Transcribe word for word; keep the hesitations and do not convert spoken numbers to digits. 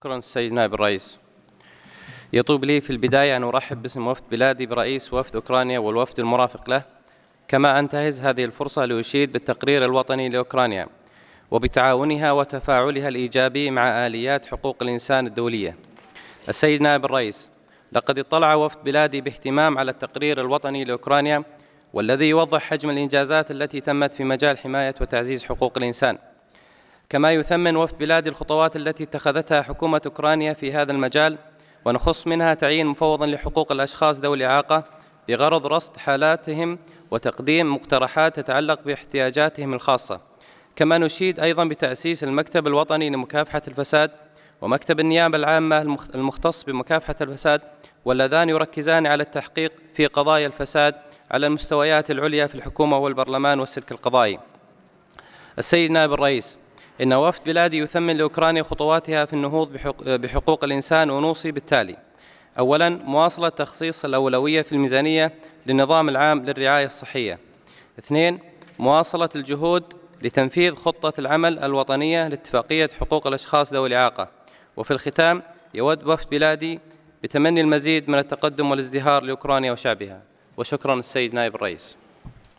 شكرا السيد نائب الرئيس. يطيب لي في البداية أن أرحب باسم وفد بلادي برئيس وفد أوكرانيا والوفد المرافق له، كما أنتهز هذه الفرصة لأشيد بالتقرير الوطني لأوكرانيا وبتعاونها وتفاعلها الإيجابي مع آليات حقوق الإنسان الدولية. السيد نائب الرئيس، لقد اطلع وفد بلادي باهتمام على التقرير الوطني لأوكرانيا، والذي يوضح حجم الإنجازات التي تمت في مجال حماية وتعزيز حقوق الإنسان. كما يثمن وفد بلادي الخطوات التي اتخذتها حكومة أوكرانيا في هذا المجال، ونخص منها تعيين مفوض لحقوق الأشخاص ذوي الإعاقة بغرض رصد حالاتهم وتقديم مقترحات تتعلق باحتياجاتهم الخاصة. كما نشيد أيضا بتأسيس المكتب الوطني لمكافحة الفساد ومكتب النيابة العامة المختص بمكافحة الفساد، واللذان يركزان على التحقيق في قضايا الفساد على المستويات العليا في الحكومة والبرلمان والسلك القضائي. السيد نائب الرئيس، إن وفد بلادي يثمن لأوكرانيا خطواتها في النهوض بحقوق الإنسان، ونوصي بالتالي: أولا، مواصلة تخصيص الأولوية في الميزانية للنظام العام للرعاية الصحية. اثنين، مواصلة الجهود لتنفيذ خطة العمل الوطنية لاتفاقية حقوق الأشخاص ذوي الإعاقة. وفي الختام، يود وفد بلادي بتمني المزيد من التقدم والازدهار لأوكرانيا وشعبها. وشكرا السيد نائب الرئيس.